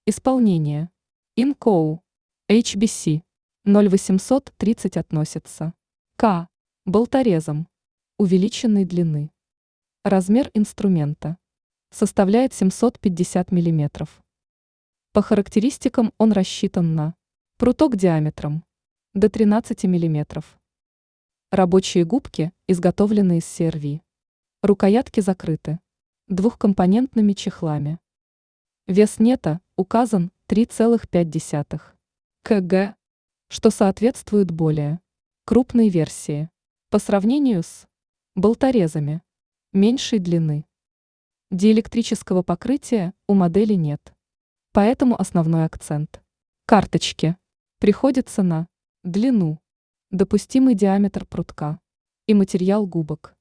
Исполнение. Инкоу. HBC. 0830 относится к болторезам увеличенной длины. Размер инструмента составляет 750 мм. По характеристикам он рассчитан на пруток диаметром до 13 мм. Рабочие губки изготовлены из CRV. Рукоятки закрыты двухкомпонентными чехлами. Вес нета указан 3,5 кг, что соответствует более крупной версии по сравнению с болторезами меньшей длины. Диэлектрического покрытия у модели нет, поэтому основной акцент карточки приходится на длину, допустимый диаметр прутка и материал губок.